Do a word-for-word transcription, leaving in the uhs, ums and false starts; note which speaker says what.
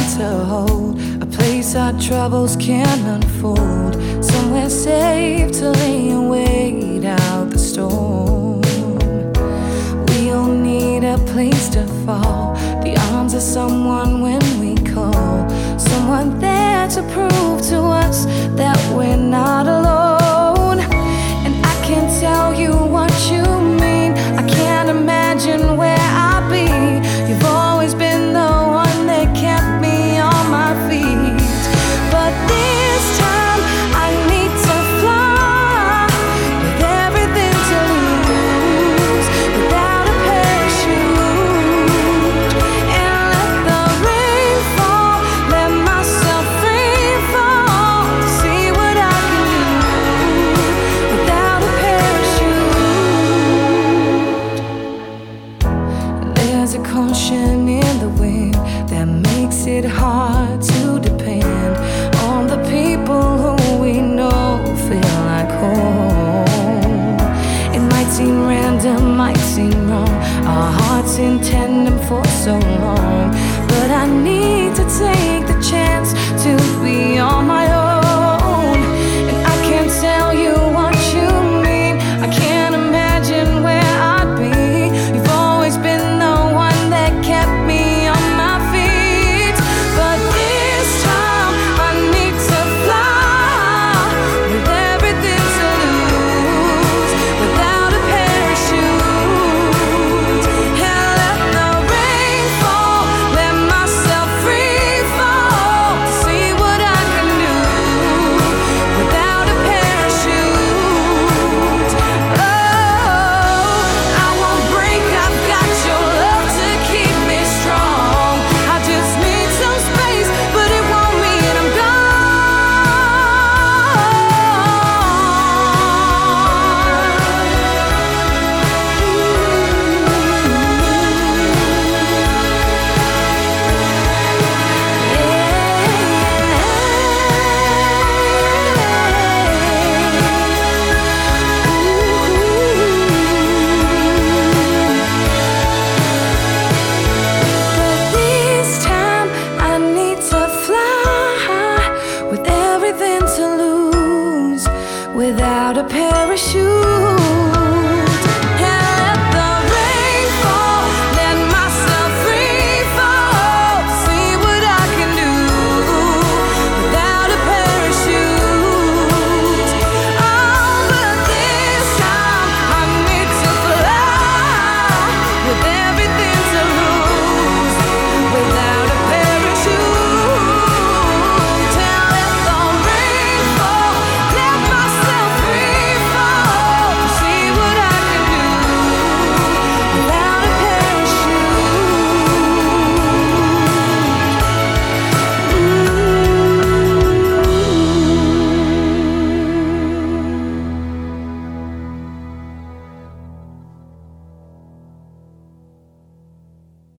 Speaker 1: to hold, a place our troubles can unfold, somewhere safe to lay and wait out the storm. We all need a place to fall, the arms of someone when we call, someone there to prove to us that we're not alone. And I can't tell you what you mean, I can't imagine where I'd be. You've always been the one that kept me on my feet. But this time I need to fly with everything to lose, without a parachute, and let the rain fall, let myself free fall to see what I can do without a parachute. There's a caution in the wind that makes it hard to depend on the people who we know feel like home. It might seem random, might seem wrong, our hearts intend them for so long, but I need to take the chance to be on my